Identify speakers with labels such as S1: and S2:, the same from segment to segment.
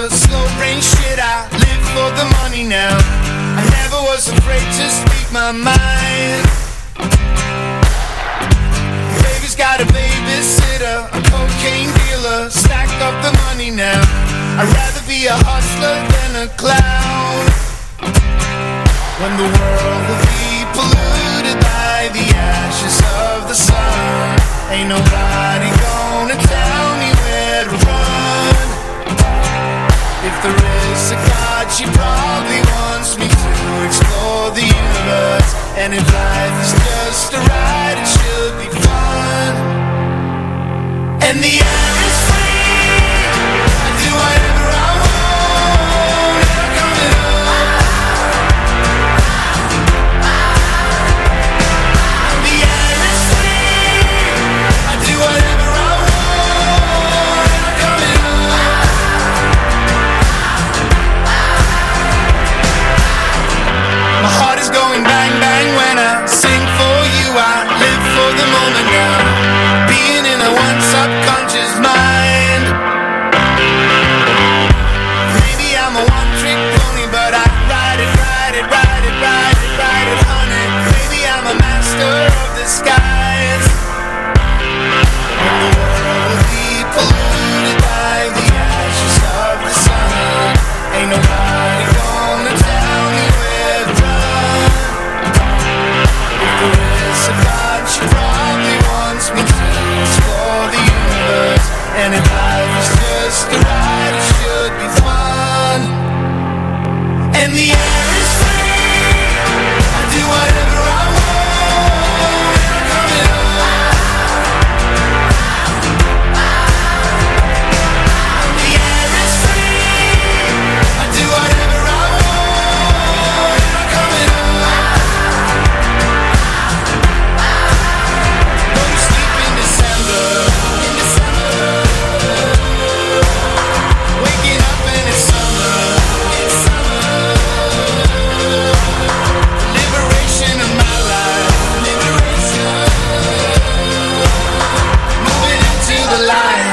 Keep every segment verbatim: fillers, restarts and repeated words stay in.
S1: the slow brain shit. I live for the money now. I never was afraid to speak my mind. Baby's got a babysitter, a cocaine dealer. Stack up the money now. I'd rather be a hustler than a clown. When the world will be polluted by the ashes of the sun, ain't nobody gonna tell me where to run. If there is a God, she probably wants me to explore the universe. And if life is just a ride, it should be fun. And the air is free, I do whatever I want. And I'm coming up. And the air is free, I do whatever I want. And I'm coming up. My heart is going bang bang when I sing for you. I live for the moment now, being in a one subconscious mind. Maybe I'm a one trick pony, but I ride it, ride it, ride it, ride it, ride it, honey. Maybe I'm a master of disguise. When the world will be polluted by the ashes of the sun, ain't nobody gonna tell me where to run. If there is a God, she probably wants me to explore the universe. And if life is just a ride, it should be fun. And the air is free, I do whatever I want. And I'm coming up. And the air is free, I do whatever I want. And I'm coming up. Go to sleep in December, in December. Waking up and it's summer, it's summer. Liberation of my life, liberation. Moving into the light.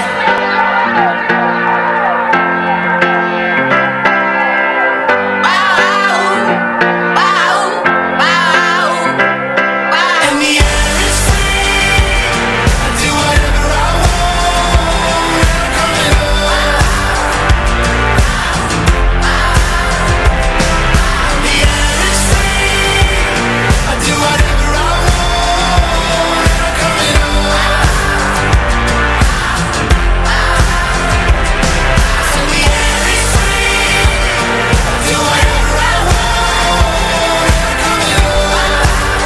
S1: And the air is free, I do whatever I want. And I'm coming up. And the air is free, I do whatever I want. And I'm coming up. And the air is free, I do whatever I want. And I'm coming up.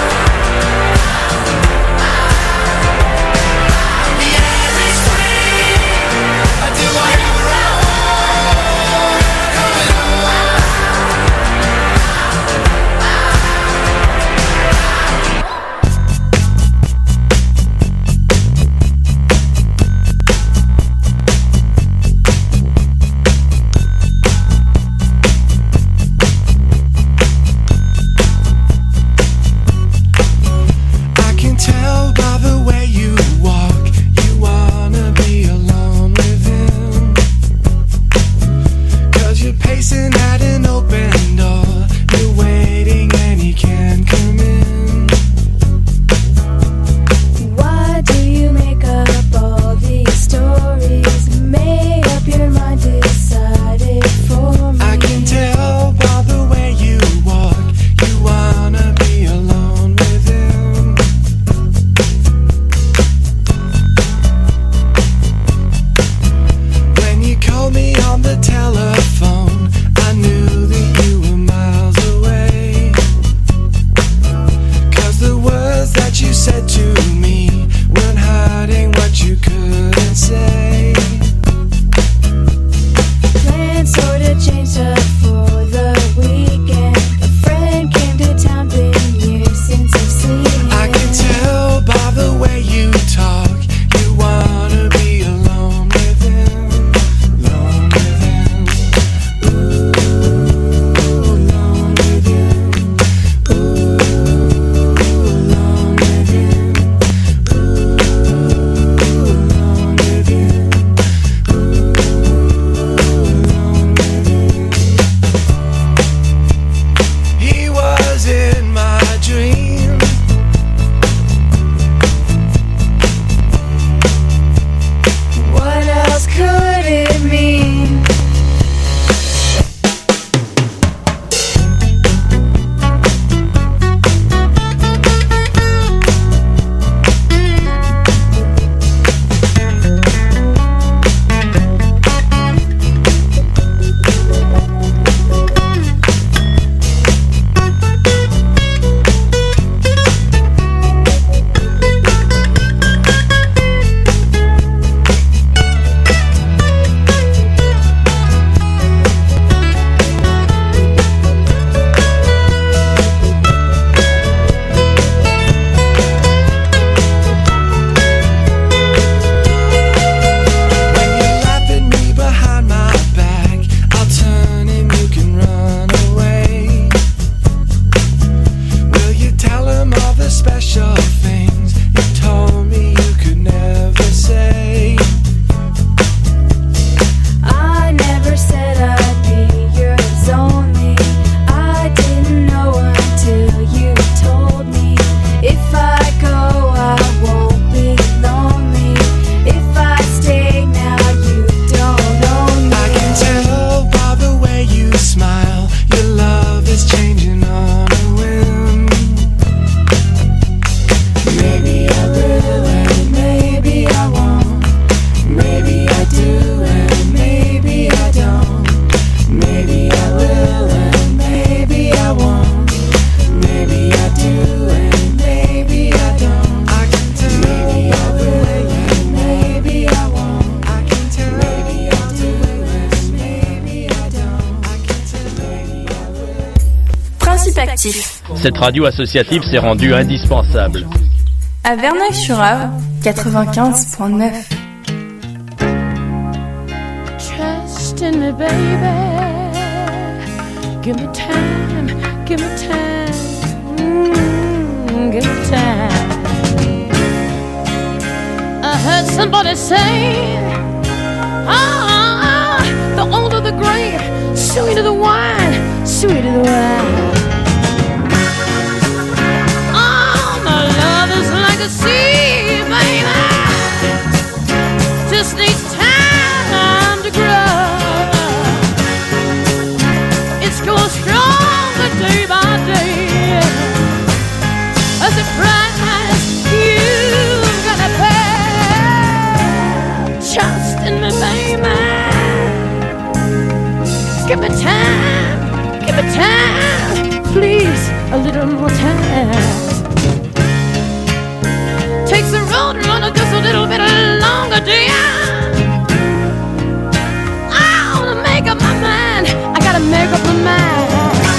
S1: The air is free, I do whatever I want. And I'm coming up. I can tell by the way you walk, you wanna be alone with him. Cause you're pacing at an open door, you're waiting and he can't come in.
S2: Why do you make up all these stories? Made up your mind, decided for me.
S1: I can tell by the way you walk, you wanna be alone with him. When you called me on the telephone, I knew
S3: Principe Actif.
S4: Cette radio associative s'est rendue indispensable.
S3: À Verneuil-sur-Avre, quatre-vingt-quinze point neuf.
S5: Trust in me, baby. Give me time, give me time, mm, give me time. I heard somebody say, ah, the older the grape, sweeter the wine, sweeter the wine. Oh, my love is like a sea, baby. Just needs time to grow. It's going stronger day by day. As a price you've gotta pay. Trust in me, baby. Give me time, give me time, please, a little more time. Takes the road runner just a little bit longer, dear. I wanna make up my mind, I gotta make up my mind.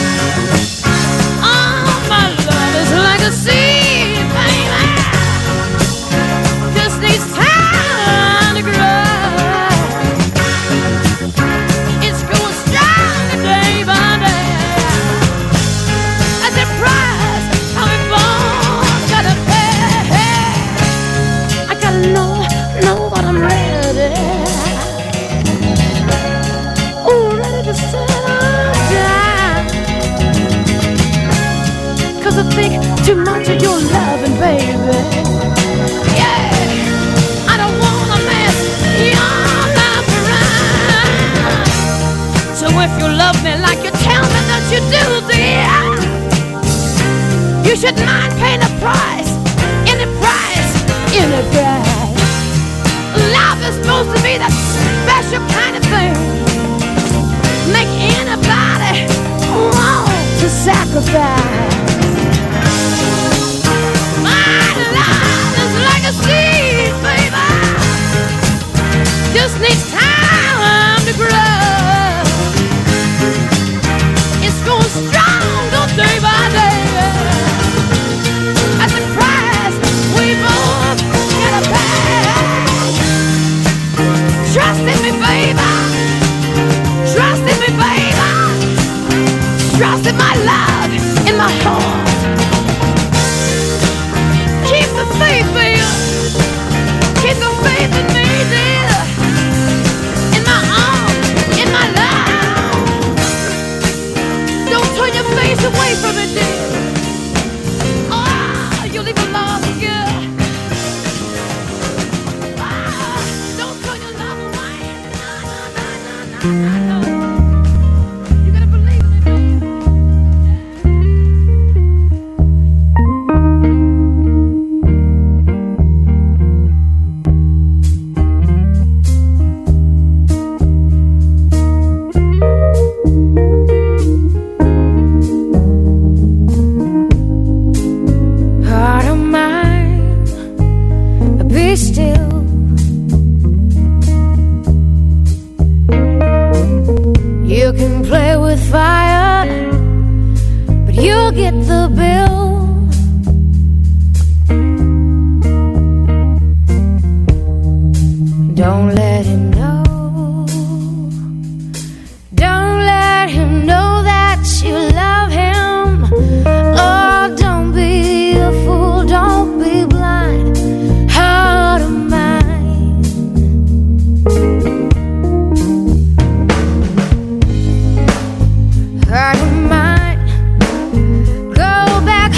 S5: Oh, my love is like a sea, baby. Just needs time to grow. It's going stronger day by day. At the price how we both gotta pay. I gotta know, know that I'm ready. Ooh, ready to settle down. Cause I think too much of your loving, baby. Yeah, I don't wanna mess your life around. So if you love me like you tell me that you do, dear, you should mind paying a price, any price, any price. Love is supposed to be that special kind of thing. Make anybody want to sacrifice. My love is like a seed, baby. Just needs time to grow. It's going stronger day by day. At the price we both gotta pay. Trust in me, baby. Trust in me, baby. Trust in my love, in my heart. Keep the faith, baby. Keep the faith in me, dear. In my arms, in my love. Don't turn your face away from it, dear. Oh, you'll leave a lost girl. Oh, don't turn your love away. No, no, no, no, no, no. You gotta believe in it, heart of mine, be still. You can play with fire, but you'll get the bill. Don't let him know. Don't let him know that you love him. Oh, don't be a fool, don't be blind. Heart of mine. Heart of mine. Go back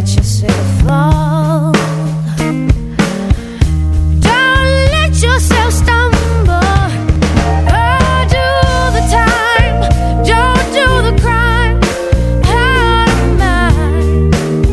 S2: let yourself fall. Don't let yourself stumble. Oh, do the time. Don't do the crime. Out of mind.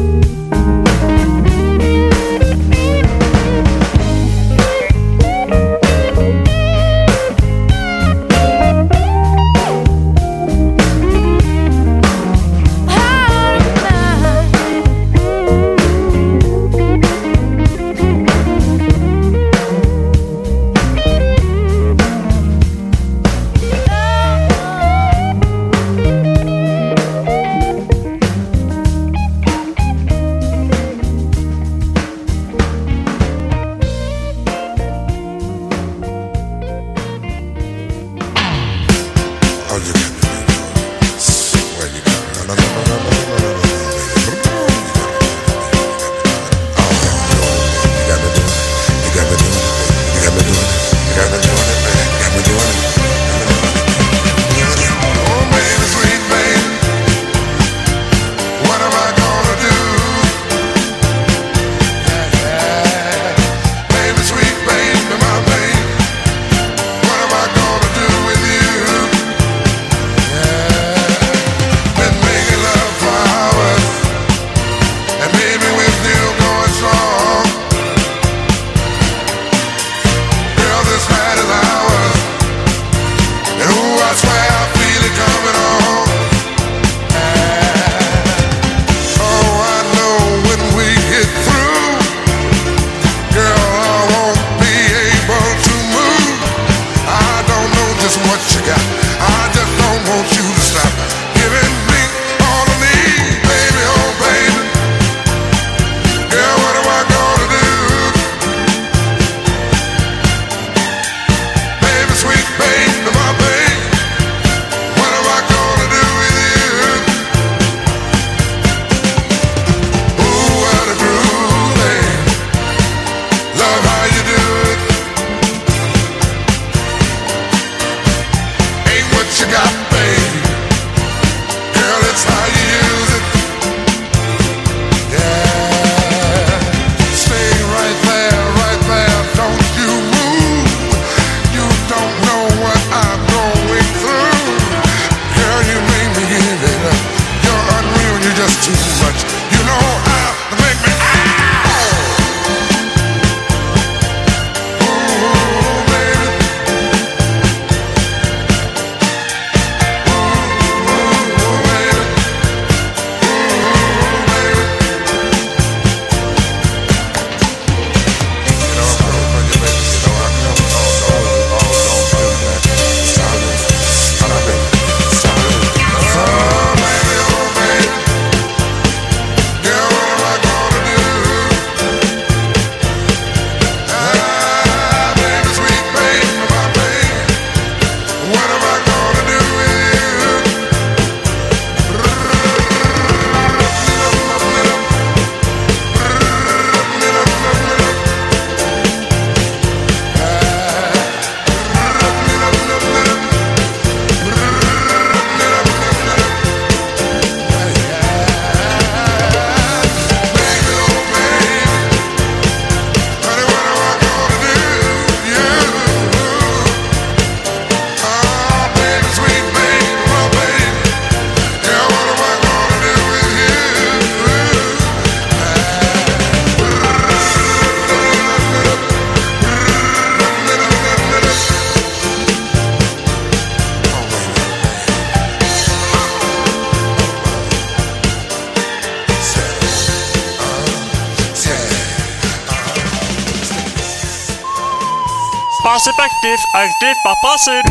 S6: Passif aktiv, aktiv par passiv.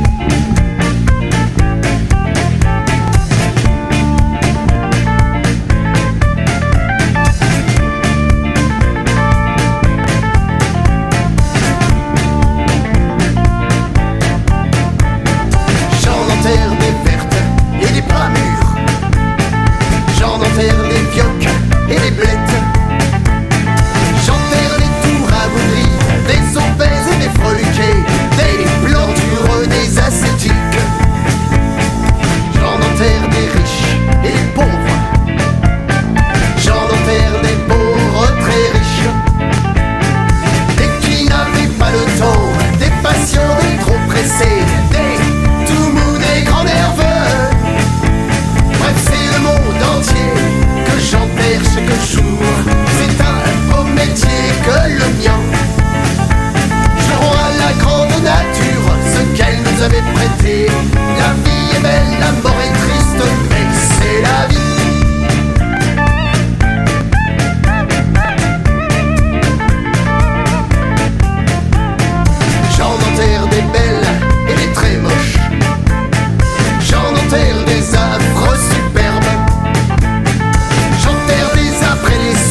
S7: J'en enterre des vertes et des pas mûrs. J'en enterre les vioques et les blettes. J'enterre les tours abouties, des obèses et des freluqués, des plantures, des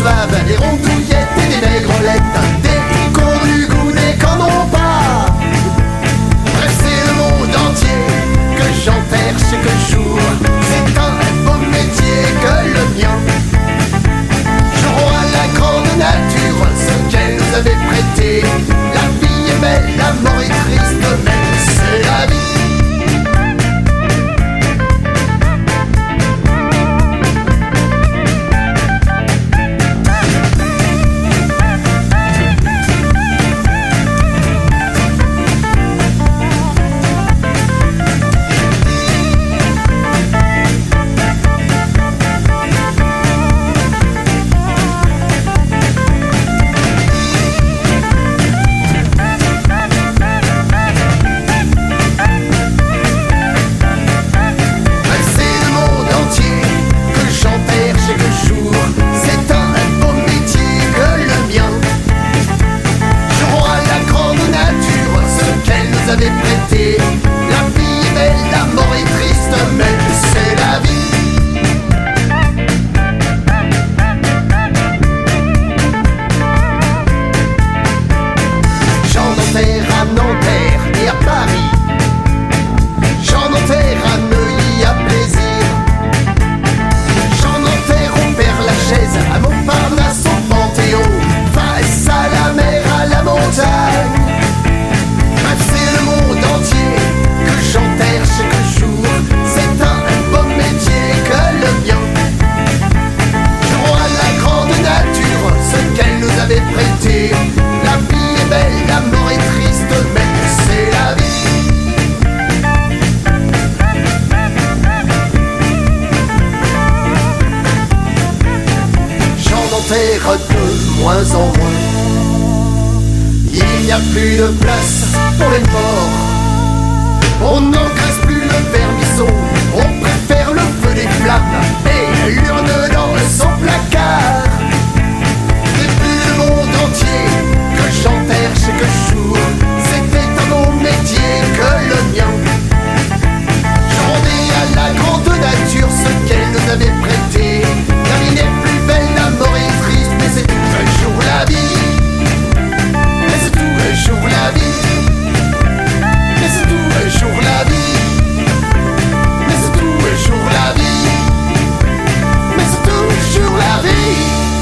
S7: sauvaves, des rondouillettes et des négrelettes, des cons du goût, des canons pas. Bref, c'est le monde entier que j'enterre chaque jour. C'est un beau métier que le mien. Jouons à la grande nature ce qu'elle nous avait prêté. La vie est belle, la mort est triste, mais c'est la vie. De moins en moins, il n'y a plus de place pour les morts. On n'engraisse plus le vermisseau, on préfère le feu des flammes et l'urne dans son placard. C'est plus le monde entier que j'enterre chaque jour. C'était un beau métier que le mien. Je rendais à la grande nature ce qu'elle nous avait prêté. La vie n'est plus belle, la mort est triste, mais c'est toujours la vie. Mais c'est toujours la vie. Mais c'est toujours la vie. Mais c'est toujours la vie. Mais c'est toujours la vie.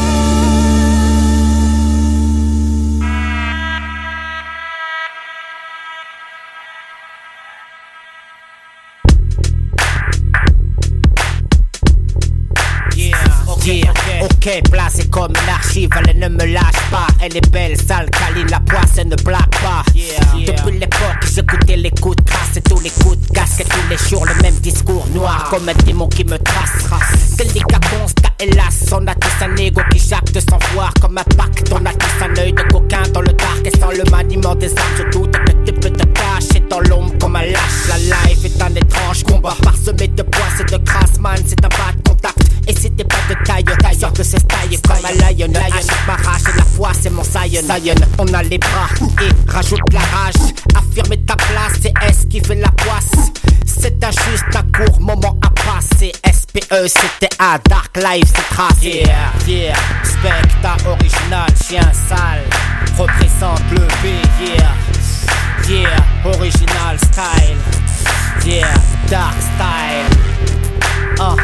S8: Ok, placée comme une archive, elle ne me lâche pas. Elle est belle, sale, câline, la poisse, elle ne blague pas. Yeah, yeah. Depuis l'époque, j'écoutais les coups de crasse et tous les coups de casque. Et tous les jours, le même discours noir, comme un démon qui me trace. Quel décapons, hélas, on a tous un ego qui jacte sans voir. Comme un pacte, on a tous un œil de coquin dans le dark. Et sans le maniement des arts, je doute que tu peux te cacher dans l'ombre comme un lâche. La life est un étrange combat, parsemé de poisse et de crasse, man, c'est un pas de contact. Et si t'es pas de taille, taille, sort de ce style comme un lion. Hache m'arrache et la foi c'est mon Zion. On a les bras et rajoute la rage. Affirmer ta place, c'est S qui fait la poisse. C'est un juste un court moment à passer. S P E c'était A, Dark Life c'est tracé. Yeah, yeah, Spectre original, chien sale. Représente le B, yeah. Yeah, original style. Yeah, dark style. Uh.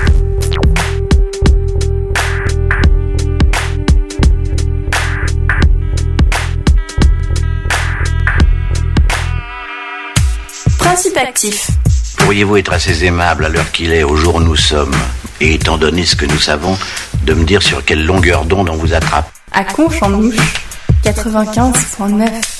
S3: Principe actif.
S9: Pourriez-vous être assez aimable à l'heure qu'il est, au jour où nous sommes, et étant donné ce que nous savons, de me dire sur quelle longueur d'onde on vous attrape?
S3: À Conche en Ouche, quatre-vingt-quinze virgule neuf.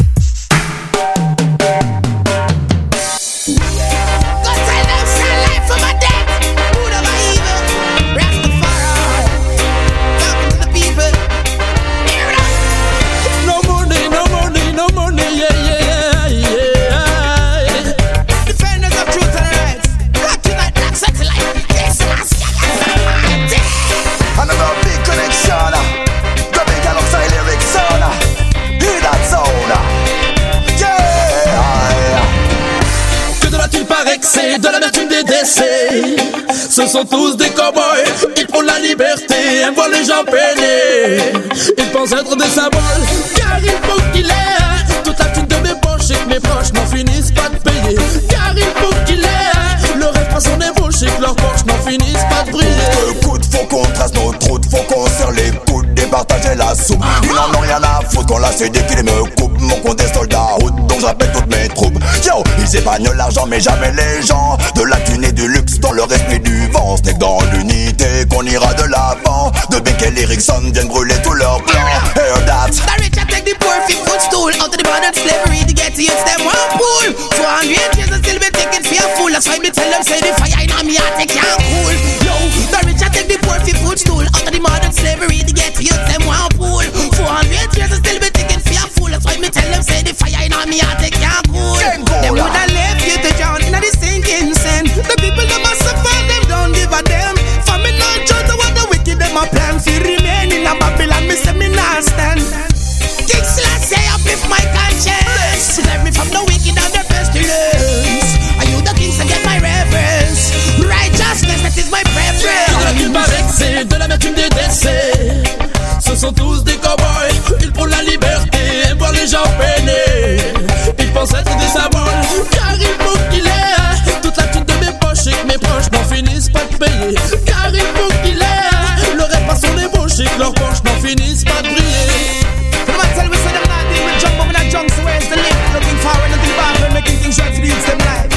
S10: C'est de l'amertume des décès. Ce sont tous des cow-boys, ils prônent la liberté aime voir les gens peiner. Ils pensent être des symboles, car il faut qu'il ait toute la thune de mes poches et que mes proches n'en finissent pas de payer. Car il faut qu'il ait le rêve à son ébauche et que leurs poches n'en finissent pas de briller.
S11: Écoute, faut qu'on trace notre route, faut qu'on serre les coudes, départager la soupe. Ils n'en ont rien à foutre quand la C D qui me coupe. Mon compte est sold out, donc j'appelle toutes mes troupes. Yo, ils épargnent l'argent mais jamais les gens. De la thune et du luxe dans le respect du vent. C'est dans l'unité qu'on ira de l'avant. De Beck et Erickson viennent brûler tous leurs plans. Hear that.
S1: The rich I take the poor fit footstool out of the bondage slavery to get to youths them one pool. four hundred years and still be taking for a fool. That's why me tell them say the fire in me heart they can't cool. Yo, the rich I take the poor fit footstool out of the modern slavery to get to youths them one pool. four hundred years and still be taking for a fool. That's why me tell them say the fire in me heart they can't cool. Them woulda left you to drown in the sinking sand. The people them a suffer, them don't give a damn. For me not judge what the wicked them a plan. Fi remain in a Babylon, me say me not stand. King Selassie uplift my conscience. Save me from the wicked and the pestilence. Are you the king, so get my reverence. Righteousness, that is my preference.
S10: Il paraît que c'est de l'amertume des décès. Ce sont tous des cowboys, ils pour la liberté, aiment voir les gens peiner. Ils pensent être des symboles, car il faut qu'il ait toute la thune de mes poches et que mes proches n'en finissent pas de payer. Car il faut qu'il ait le rêve à son ébauche et que leurs poches n'en finissent pas de briller.
S1: So I tell we say them not deal with junk, but we not junk, so where's the link? Looking forward, looking backward, making things right for the youths them life.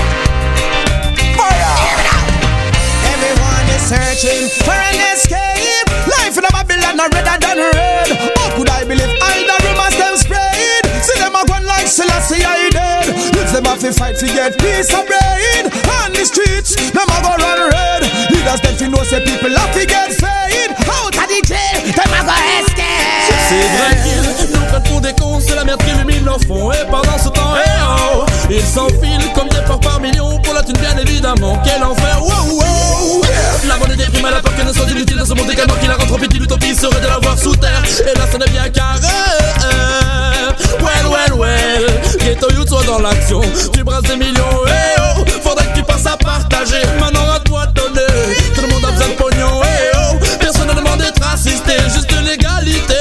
S1: Fire! Everyone is searching for an escape. Life in a Babylon are redder than red. How could I believe all the rumors them spread? See them a gone like Selassie I dead. Youths them have to fight to get peace and bread. On the streets, them a go run red. Leaders them fi know say people have to get fed. Out of the jail, them a go escape.
S10: C'est vrai qu'ils nous prennent pour des cons, c'est la merde qui illumine leur fond. Et pendant ce temps, hey oh, ils s'enfilent comme des porcs par millions. Pour la thune bien évidemment, quel enfer, wow wow. La monnaie des primes à la peur qu'elle ne soit inutile dans ce monde également. Qu'il la rentre en pitié, l'utopie serait de la voir sous terre. Et là, ça n'est bien carré. Well, well, well. Ghetto Youth soit dans l'action. Tu brasses des millions, hey oh. Faudrait que tu passes à partager. Maintenant à toi de donner. Tout le monde a besoin de pognon, hey oh. Personne ne demande d'être assisté, juste de l'égalité.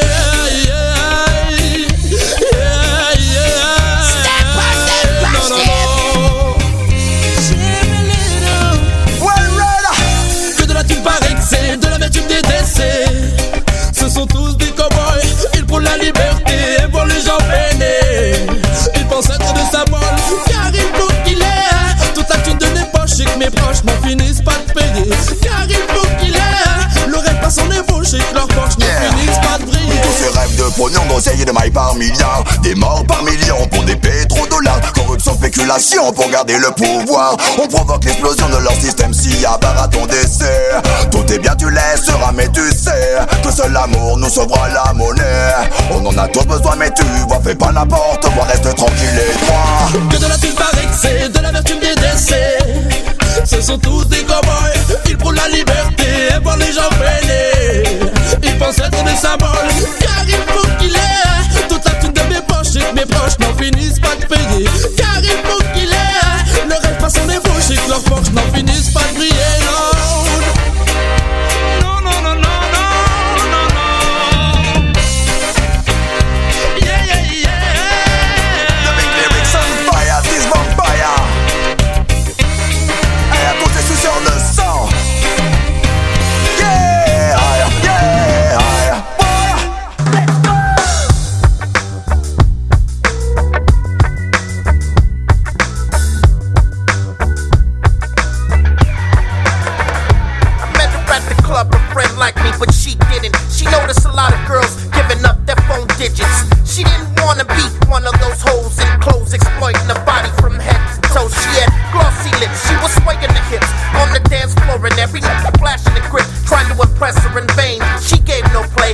S10: Ce sont tous des cowboys, ils pour la liberté, et pour les gens peinés. Ils pensent être des symboles, car il faut qu'il ait toute la thune de mes poches et que mes proches n'en finissent pas de payer. Car il faut qu'il ait le rêve à son ébauche et que leurs poches n'en yeah. finissent pas de briller.
S11: Tous ces rêves de pognon, d'oseille de mailles par milliards, des morts par millions pour des pétrodollars. Corruption, spéculation pour garder le pouvoir. On provoque l'explosion de leur système si à part à ton décès. Tout est bien, tu laisseras, mais tu sais que seul l'amour nous sauvera la monnaie. On en a tous besoin, mais tu vois, fais pas n'importe quoi, reste tranquille et droit.
S10: Que de la thune par excès, de l'amertume des décès. Ce sont tous des